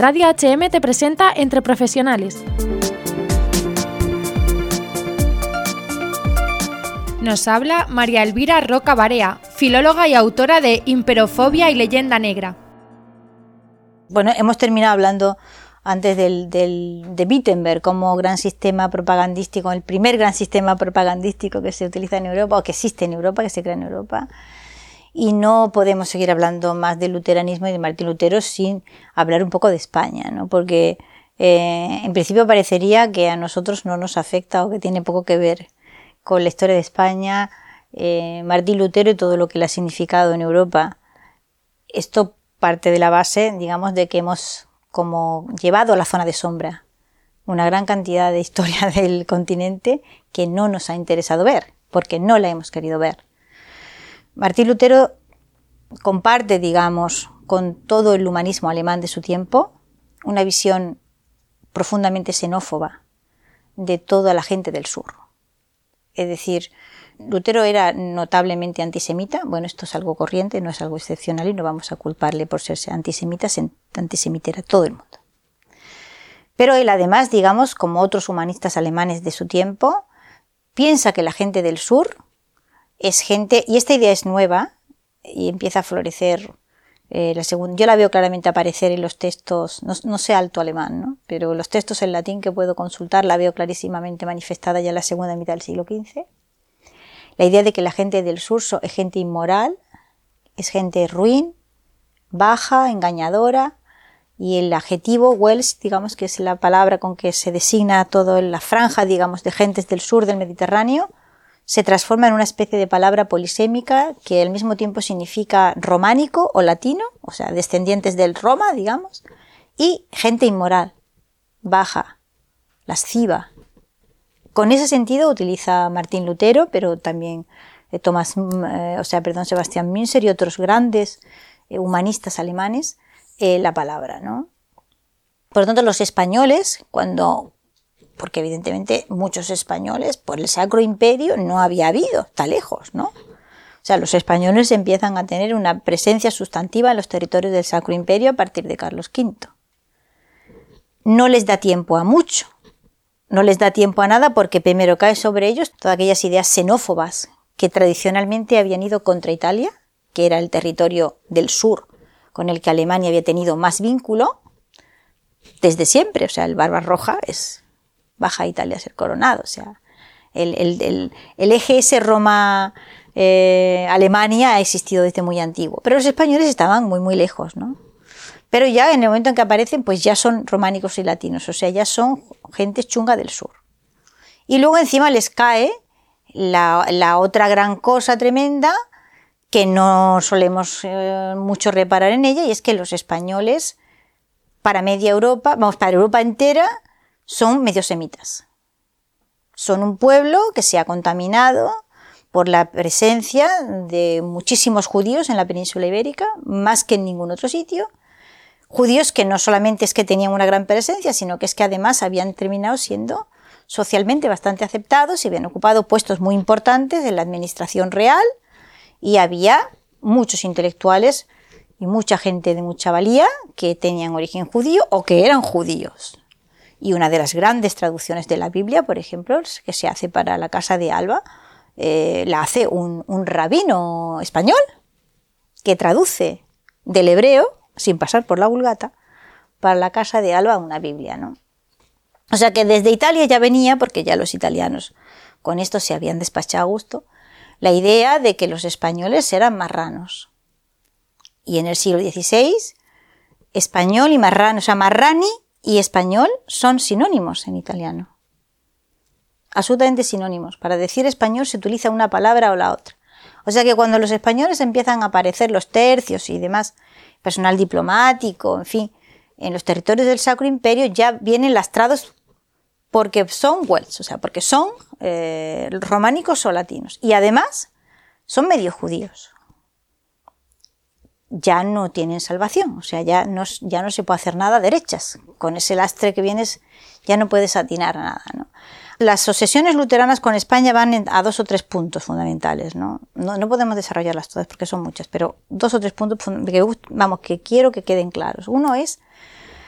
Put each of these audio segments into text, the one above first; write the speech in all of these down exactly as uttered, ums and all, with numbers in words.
Radio H M te presenta Entre Profesionales. Nos habla María Elvira Roca Barea, filóloga y autora de Imperofobia y Leyenda Negra. Bueno, hemos terminado hablando antes del, del, de Wittenberg como gran sistema propagandístico, el primer gran sistema propagandístico que se utiliza en Europa, o que existe en Europa, que se crea en Europa. Y no podemos seguir hablando más del luteranismo y de Martín Lutero sin hablar un poco de España, ¿no? Porque eh, en principio parecería que a nosotros no nos afecta o que tiene poco que ver con la historia de España, eh, Martín Lutero y todo lo que le ha significado en Europa. Esto parte de la base, digamos, de que hemos como llevado a la zona de sombra una gran cantidad de historia del continente que no nos ha interesado ver, porque no la hemos querido ver. Martín Lutero comparte, digamos, con todo el humanismo alemán de su tiempo, una visión profundamente xenófoba de toda la gente del sur. Es decir, Lutero era notablemente antisemita. Bueno, esto es algo corriente, no es algo excepcional y no vamos a culparle por ser antisemita, antisemita era todo el mundo. Pero él además, digamos, como otros humanistas alemanes de su tiempo, piensa que la gente del sur es gente, y esta idea es nueva y empieza a florecer, eh, la segunda, yo la veo claramente aparecer en los textos, no, no sé alto alemán, ¿no? Pero los textos en latín que puedo consultar la veo clarísimamente manifestada ya en la segunda mitad del siglo quince. La idea de que la gente del sur es gente inmoral, es gente ruin, baja, engañadora, y el adjetivo Wels, digamos que es la palabra con que se designa toda la franja, digamos, de gentes del sur del Mediterráneo, se transforma en una especie de palabra polisémica que al mismo tiempo significa románico o latino, o sea, descendientes del Roma, digamos, y gente inmoral, baja, lasciva. Con ese sentido utiliza Martín Lutero, pero también eh, Tomás, eh, o sea, perdón, Sebastián Münzer y otros grandes eh, humanistas alemanes eh, la palabra, ¿no? Por lo tanto, los españoles, cuando porque evidentemente muchos españoles por el Sacro Imperio no había habido, está lejos, ¿no? O sea, los españoles empiezan a tener una presencia sustantiva en los territorios del Sacro Imperio a partir de Carlos quinto. No les da tiempo a mucho, no les da tiempo a nada porque primero cae sobre ellos todas aquellas ideas xenófobas que tradicionalmente habían ido contra Italia, que era el territorio del sur con el que Alemania había tenido más vínculo desde siempre. O sea, el Barbarroja es baja a Italia a ser coronado, o sea, el, el, el, el eje ese Roma-Alemania eh, ha existido desde muy antiguo, pero los españoles estaban muy muy lejos, ¿no? Pero ya en el momento en que aparecen, pues ya son románicos y latinos, o sea, ya son gente chunga del sur. Y luego encima les cae la, la otra gran cosa tremenda que no solemos eh, mucho reparar en ella, y es que los españoles, para media Europa, vamos, para Europa entera, son medio semitas. Son un pueblo que se ha contaminado por la presencia de muchísimos judíos en la península ibérica, más que en ningún otro sitio. Judíos que no solamente es que tenían una gran presencia, sino que es que además habían terminado siendo socialmente bastante aceptados y habían ocupado puestos muy importantes en la administración real, y había muchos intelectuales y mucha gente de mucha valía que tenían origen judío o que eran judíos. Y una de las grandes traducciones de la Biblia, por ejemplo, que se hace para la Casa de Alba, eh, la hace un, un rabino español que traduce del hebreo, sin pasar por la Vulgata, para la Casa de Alba una Biblia, ¿no? O sea que desde Italia ya venía, porque ya los italianos con esto se habían despachado a gusto, la idea de que los españoles eran marranos. Y en el siglo dieciséis, español y marrano, o sea, marrani y español son sinónimos en italiano. Absolutamente sinónimos. Para decir español se utiliza una palabra o la otra. O sea que cuando los españoles empiezan a aparecer los tercios y demás, personal diplomático, en fin, en los territorios del Sacro Imperio ya vienen lastrados porque son Wels, o sea, porque son eh, románicos o latinos. Y además son medio judíos. Ya no tienen salvación, o sea, ya no, ya no se puede hacer nada a derechas. Con ese lastre que vienes ya no puedes atinar a nada, ¿no? Las obsesiones luteranas con España van a dos o tres puntos fundamentales, ¿no? No, no podemos desarrollarlas todas porque son muchas, pero dos o tres puntos que, vamos, que quiero que queden claros. Uno es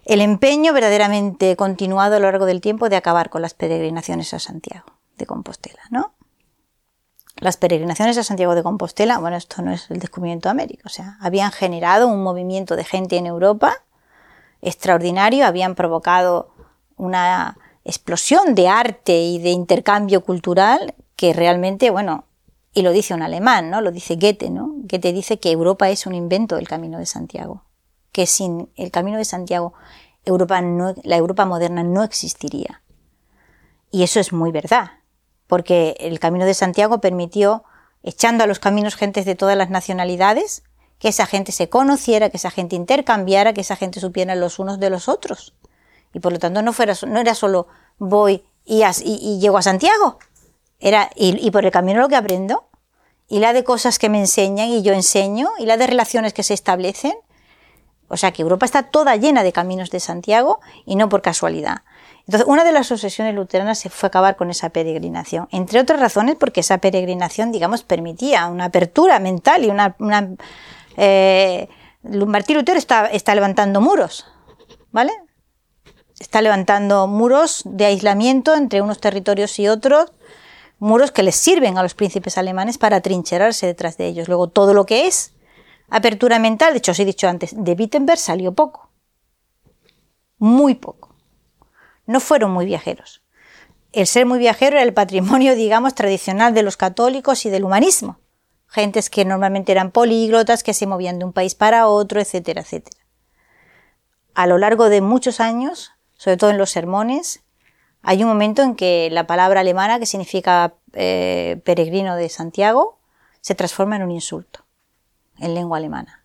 el empeño verdaderamente continuado a lo largo del tiempo de acabar con las peregrinaciones a Santiago de Compostela, ¿no? Las peregrinaciones a Santiago de Compostela, bueno, esto no es el descubrimiento de América, o sea, habían generado un movimiento de gente en Europa extraordinario, habían provocado una explosión de arte y de intercambio cultural que realmente, bueno, y lo dice un alemán, ¿no? Lo dice Goethe, ¿no? Goethe dice que Europa es un invento del Camino de Santiago, que sin el Camino de Santiago Europa no, la Europa moderna no existiría. Y eso es muy verdad, porque el Camino de Santiago permitió, echando a los caminos gentes de todas las nacionalidades, que esa gente se conociera, que esa gente intercambiara, que esa gente supiera los unos de los otros. Y por lo tanto no, fuera, no era solo voy y, as, y, y llego a Santiago, era y, y por el camino lo que aprendo, y la de cosas que me enseñan y yo enseño, y la de relaciones que se establecen. O sea que Europa está toda llena de caminos de Santiago y no por casualidad. Entonces, una de las obsesiones luteranas fue acabar con esa peregrinación, entre otras razones porque esa peregrinación, digamos, permitía una apertura mental y una... una eh, Martín Lutero está, está levantando muros, ¿vale? Está levantando muros de aislamiento entre unos territorios y otros, muros que les sirven a los príncipes alemanes para atrincherarse detrás de ellos. Luego, todo lo que es apertura mental, de hecho, os he dicho antes, de Wittenberg salió poco, muy poco. No fueron muy viajeros. El ser muy viajero era el patrimonio, digamos, tradicional de los católicos y del humanismo. Gentes que normalmente eran políglotas, que se movían de un país para otro, etcétera, etcétera. A lo largo de muchos años, sobre todo en los sermones, hay un momento en que la palabra alemana, que significa eh, peregrino de Santiago, se transforma en un insulto en lengua alemana.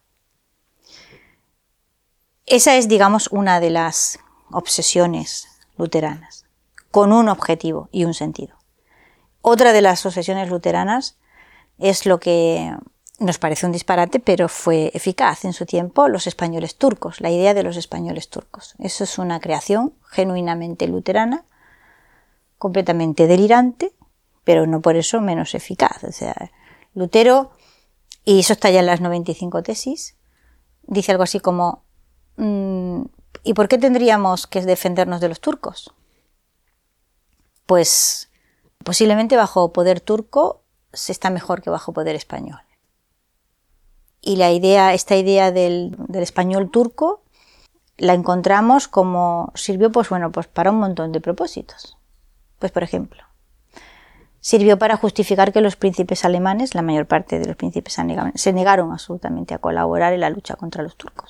Esa es, digamos, una de las obsesiones luteranas, con un objetivo y un sentido. Otra de las obsesiones luteranas es lo que nos parece un disparate, pero fue eficaz en su tiempo, los españoles turcos, la idea de los españoles turcos. Eso es una creación genuinamente luterana, completamente delirante, pero no por eso menos eficaz. O sea, Lutero, y eso está ya en las noventa y cinco tesis, dice algo así como, mmm, ¿y por qué tendríamos que defendernos de los turcos? Pues posiblemente bajo poder turco se está mejor que bajo poder español. Y la idea, esta idea del, del español turco la encontramos como sirvió pues bueno pues para un montón de propósitos. Pues por ejemplo, sirvió para justificar que los príncipes alemanes, la mayor parte de los príncipes se negaron, se negaron absolutamente a colaborar en la lucha contra los turcos.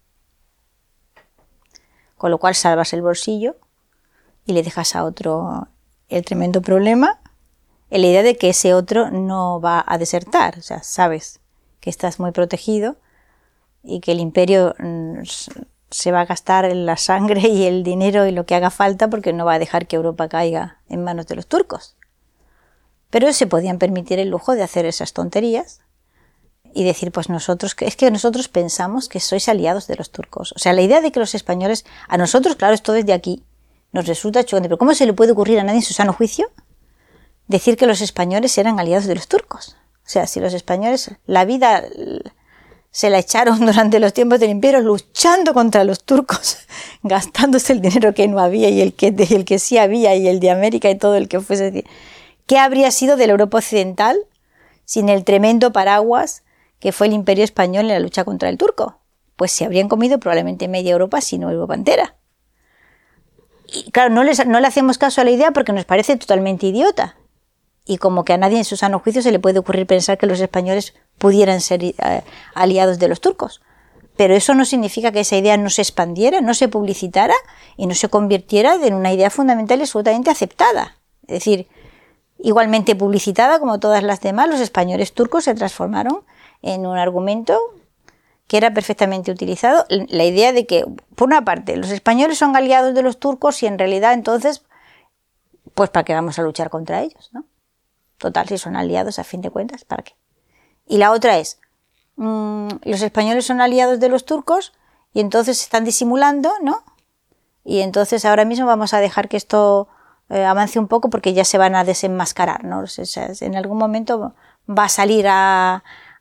Con lo cual salvas el bolsillo y le dejas a otro el tremendo problema, en la idea de que ese otro no va a desertar. O sea, sabes que estás muy protegido y que el imperio se va a gastar en la sangre y el dinero y lo que haga falta porque no va a dejar que Europa caiga en manos de los turcos. Pero se podían permitir el lujo de hacer esas tonterías y decir, pues nosotros, es que nosotros pensamos que sois aliados de los turcos. O sea, la idea de que los españoles, a nosotros, claro, esto desde aquí, nos resulta chocante, pero ¿cómo se le puede ocurrir a nadie en su sano juicio decir que los españoles eran aliados de los turcos? O sea, si los españoles la vida se la echaron durante los tiempos del imperio luchando contra los turcos, gastándose el dinero que no había y el que, el que sí había y el de América y todo el que fuese, decir, ¿qué habría sido de la Europa occidental sin el tremendo paraguas que fue el imperio español en la lucha contra el turco? Pues se habrían comido probablemente media Europa, si no Europa entera. Y claro, no, les, no le hacemos caso a la idea porque nos parece totalmente idiota. Y como que a nadie en su sano juicio se le puede ocurrir pensar que los españoles pudieran ser eh, aliados de los turcos. Pero eso no significa que esa idea no se expandiera, no se publicitara y no se convirtiera en una idea fundamental y absolutamente aceptada. Es decir, igualmente publicitada como todas las demás, los españoles turcos se transformaron en un argumento que era perfectamente utilizado. La idea de que, por una parte, los españoles son aliados de los turcos y en realidad entonces, pues ¿para qué vamos a luchar contra ellos, no? Total, si son aliados a fin de cuentas, ¿para qué? Y la otra es, mmm, los españoles son aliados de los turcos y entonces están disimulando, ¿no? Y entonces ahora mismo vamos a dejar que esto eh, avance un poco porque ya se van a desenmascarar, ¿no? O sea, en algún momento va a salir a,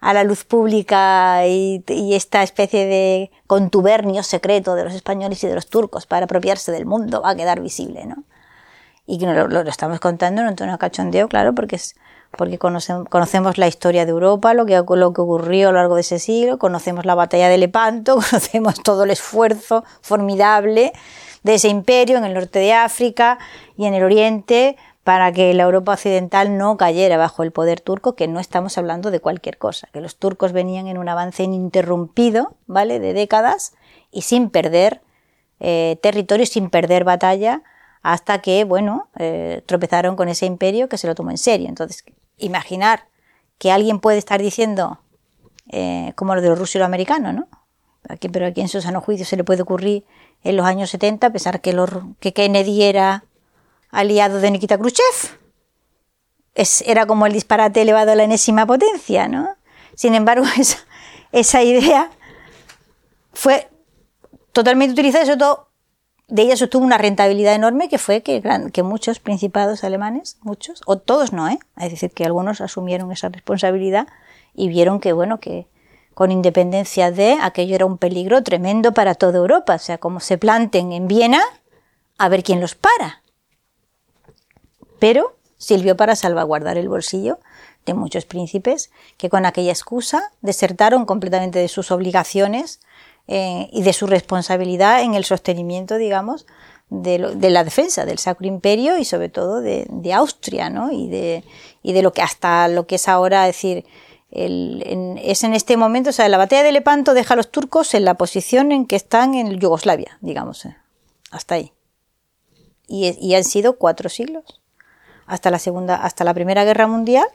a la luz pública y, y esta especie de contubernio secreto de los españoles y de los turcos para apropiarse del mundo va a quedar visible, ¿no? Y que lo, lo estamos contando en un tono de cachondeo, claro, porque es porque conocemos, conocemos la historia de Europa, lo que, lo que ocurrió a lo largo de ese siglo, conocemos la batalla de Lepanto, conocemos todo el esfuerzo formidable de ese imperio en el norte de África y en el oriente para que la Europa occidental no cayera bajo el poder turco, que no estamos hablando de cualquier cosa, que los turcos venían en un avance ininterrumpido, ¿vale?, de décadas y sin perder eh, territorio, sin perder batalla, hasta que, bueno, eh, tropezaron con ese imperio que se lo tomó en serio. Entonces, imaginar que alguien puede estar diciendo, eh, como lo de los rusos y los americanos, ¿no? Aquí, pero aquí en su sano juicio se le puede ocurrir en los años setenta pensar que, los, que Kennedy era aliado de Nikita Khrushchev. Es, era como el disparate elevado a la enésima potencia, ¿no? Sin embargo, esa, esa idea fue totalmente utilizada, y sobre todo de ella se obtuvo una rentabilidad enorme, que fue que, que muchos principados alemanes, muchos, o todos no, ¿eh? Es decir, que algunos asumieron esa responsabilidad y vieron que, bueno, que con independencia de aquello era un peligro tremendo para toda Europa. O sea, como se planten en Viena, a ver quién los para. Pero sirvió para salvaguardar el bolsillo de muchos príncipes que con aquella excusa desertaron completamente de sus obligaciones eh, y de su responsabilidad en el sostenimiento, digamos, de, lo, de la defensa del Sacro Imperio y sobre todo de, de Austria, ¿no? Y de, y de lo que hasta lo que es ahora, es decir, el, en, es en este momento, o sea, la batalla de Lepanto deja a los turcos en la posición en que están en Yugoslavia, digamos, eh, hasta ahí. Y, y han sido cuatro siglos. Hasta la segunda, hasta la Primera Guerra Mundial,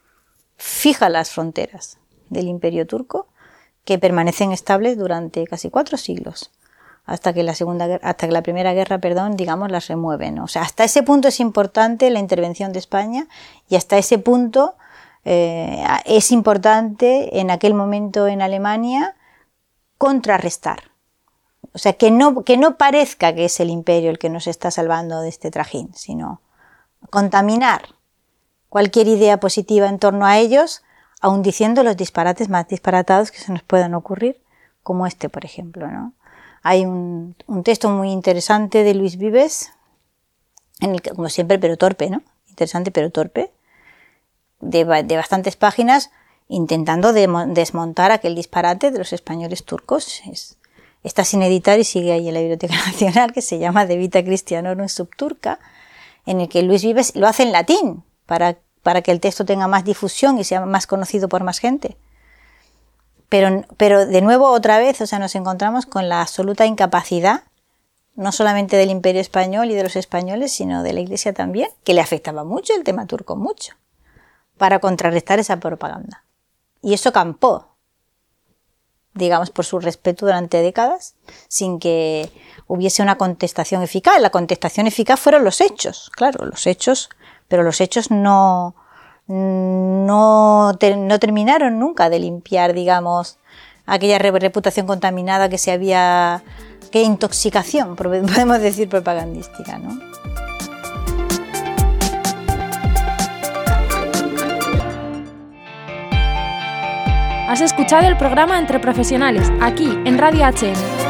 fija las fronteras del Imperio Turco, que permanecen estables durante casi cuatro siglos, hasta que la segunda, hasta que la Primera Guerra, perdón, digamos, las remueve, ¿no? O sea, hasta ese punto es importante la intervención de España y hasta ese punto eh, es importante en aquel momento en Alemania contrarrestar. O sea, que no, que no parezca que es el Imperio el que nos está salvando de este trajín, sino contaminar cualquier idea positiva en torno a ellos, aun diciendo los disparates más disparatados que se nos puedan ocurrir, como este, por ejemplo, ¿no? Hay un, un texto muy interesante de Luis Vives, en el que, como siempre, pero torpe, ¿no? Interesante pero torpe, de, de bastantes páginas, intentando de, desmontar aquel disparate de los españoles turcos. Es, está sin editar y sigue ahí en la Biblioteca Nacional, que se llama De Vita Christianorum Subturca, en el que Luis Vives lo hace en latín, para, para que el texto tenga más difusión y sea más conocido por más gente. Pero, pero de nuevo, otra vez, o sea, nos encontramos con la absoluta incapacidad, no solamente del Imperio Español y de los españoles, sino de la Iglesia también, que le afectaba mucho el tema turco, mucho, para contrarrestar esa propaganda. Y eso campó, digamos, por su respeto durante décadas, sin que hubiese una contestación eficaz. La contestación eficaz fueron los hechos, claro, los hechos, pero los hechos no, no, te, no terminaron nunca de limpiar, digamos, aquella reputación contaminada que se había, que intoxicación, podemos decir, propagandística, ¿no? Has escuchado el programa Entre Profesionales, aquí en Radio H M.